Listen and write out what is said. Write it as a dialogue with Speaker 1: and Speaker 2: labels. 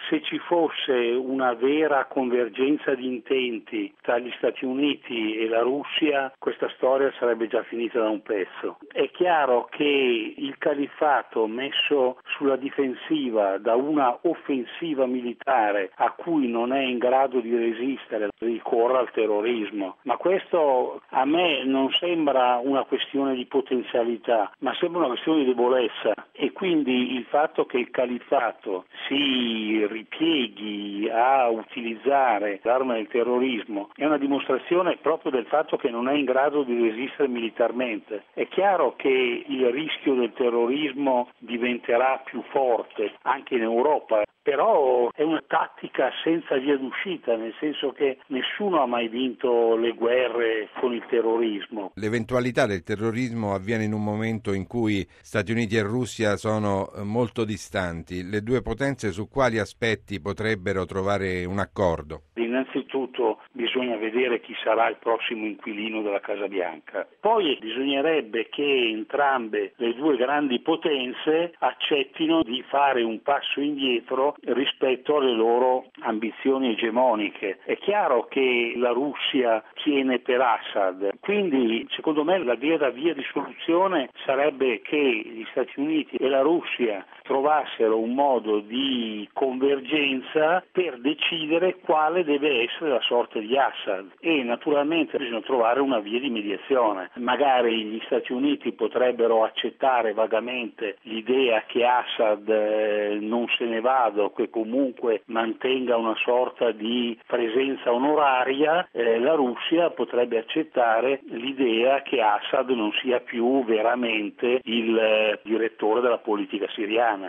Speaker 1: se ci fosse una vera convergenza di intenti tra gli Stati Uniti e la Russia, questa storia sarebbe già finita da un pezzo. È chiaro che il califfato messo sulla difensiva da una offensiva militare a cui non è in grado di resistere ricorre al terrorismo, ma questo a me non sembra una questione di potenzialità, ma sembra una questione di debolezza, e quindi il fatto che il califfato si ripieghi a utilizzare l'arma del terrorismo è una dimostrazione proprio del fatto che non è in grado di resistere militarmente. È chiaro che il rischio del terrorismo diventerà più forte anche in Europa, però è una tattica senza via d'uscita, nel senso che nessuno ha mai vinto le guerre con il terrorismo.
Speaker 2: L'eventualità del terrorismo avviene in un momento in cui Stati Uniti e Russia sono molto distanti. Le due potenze su quali aspetti potrebbero trovare un accordo?
Speaker 1: Innanzitutto bisogna vedere chi sarà il prossimo inquilino della Casa Bianca. Poi bisognerebbe che entrambe le due grandi potenze accettino di fare un passo indietro rispetto alle loro ambizioni egemoniche. È chiaro che la Russia tiene per Assad, quindi secondo me la vera via di soluzione sarebbe che gli Stati Uniti e la Russia trovassero un modo di convergenza per decidere quale deve essere la sorte di Assad, e naturalmente bisogna trovare una via di mediazione. Magari gli Stati Uniti potrebbero accettare vagamente l'idea che Assad non se ne vada, che comunque mantenga una sorta di presenza onoraria. La Russia potrebbe accettare l'idea che Assad non sia più veramente il direttore della politica siriana.